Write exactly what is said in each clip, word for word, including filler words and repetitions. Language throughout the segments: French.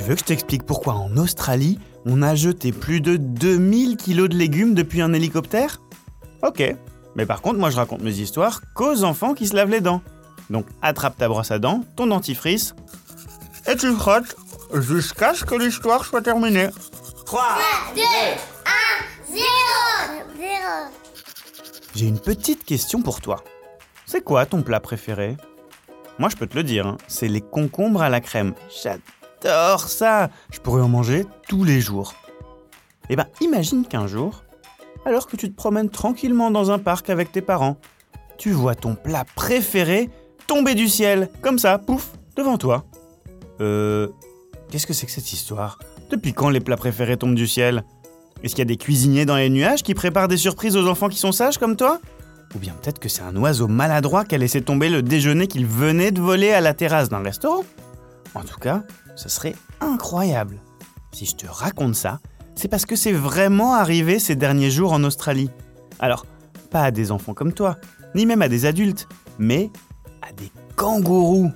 veux que je t'explique pourquoi en Australie, on a jeté plus de deux mille kilos de légumes depuis un hélicoptère ? Ok, mais par contre, moi je raconte mes histoires qu'aux enfants qui se lavent les dents. Donc attrape ta brosse à dents, ton dentifrice, et tu frottes jusqu'à ce que l'histoire soit terminée. trois, deux, un, zéro zéro J'ai une petite question pour toi. C'est quoi ton plat préféré ? Moi je peux te le dire, hein, c'est les concombres à la crème. J'adore ça. Je pourrais en manger tous les jours. Eh ben, imagine qu'un jour, alors que tu te promènes tranquillement dans un parc avec tes parents, tu vois ton plat préféré tomber du ciel, comme ça, pouf, devant toi. Euh... Qu'est-ce que c'est que cette histoire ? Depuis quand les plats préférés tombent du ciel ? Est-ce qu'il y a des cuisiniers dans les nuages qui préparent des surprises aux enfants qui sont sages comme toi ? Ou bien peut-être que c'est un oiseau maladroit qui a laissé tomber le déjeuner qu'il venait de voler à la terrasse d'un restaurant ? En tout cas, ce serait incroyable. Si je te raconte ça, c'est parce que c'est vraiment arrivé ces derniers jours en Australie. Alors, pas à des enfants comme toi, ni même à des adultes, mais à des kangourous.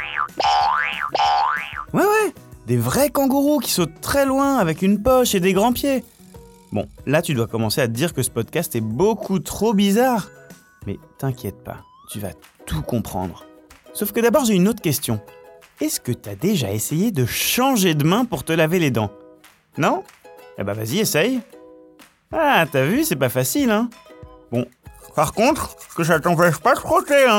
Ouais, ouais, des vrais kangourous qui sautent très loin avec une poche et des grands pieds. Bon, là tu dois commencer à te dire que ce podcast est beaucoup trop bizarre. Mais t'inquiète pas, tu vas tout comprendre. Sauf que d'abord j'ai une autre question. Est-ce que t'as déjà essayé de changer de main pour te laver les dents ? Non ? Eh ben vas-y, essaye. Ah, t'as vu, c'est pas facile, hein ? Bon, par contre, que ça t'empêche pas de frotter, hein ?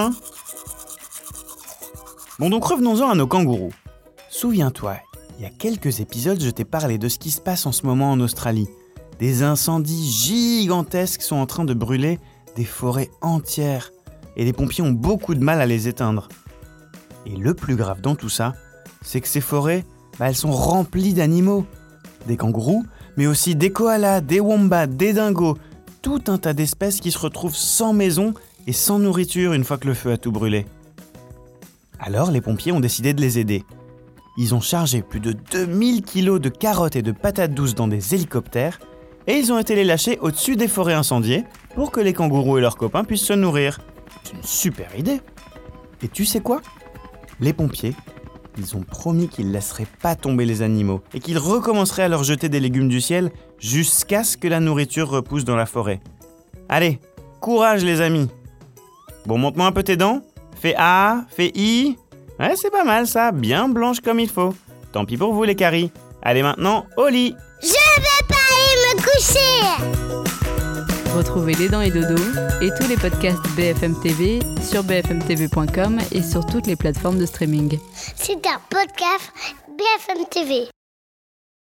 Bon, donc revenons-en à nos kangourous. Souviens-toi, il y a quelques épisodes, je t'ai parlé de ce qui se passe en ce moment en Australie. Des incendies gigantesques sont en train de brûler des forêts entières. Et les pompiers ont beaucoup de mal à les éteindre. Et le plus grave dans tout ça, c'est que ces forêts, bah, elles sont remplies d'animaux. Des kangourous, mais aussi des koalas, des wombats, des dingos. Tout un tas d'espèces qui se retrouvent sans maison et sans nourriture une fois que le feu a tout brûlé. Alors les pompiers ont décidé de les aider. Ils ont chargé plus de deux mille kilos de carottes et de patates douces dans des hélicoptères et ils ont été les lâcher au-dessus des forêts incendiées pour que les kangourous et leurs copains puissent se nourrir. C'est une super idée. Et tu sais quoi ? Les pompiers, ils ont promis qu'ils laisseraient pas tomber les animaux et qu'ils recommenceraient à leur jeter des légumes du ciel jusqu'à ce que la nourriture repousse dans la forêt. Allez, courage les amis. Bon, montre-moi un peu tes dents. Fais A, fais I. Ouais, c'est pas mal ça, bien blanche comme il faut. Tant pis pour vous les caries. Allez maintenant, au lit. Je vais pas aller me coucher. Retrouvez Les Dents et Dodo et tous les podcasts B F M T V sur b f m t v point com et sur toutes les plateformes de streaming. C'est un podcast B F M T V.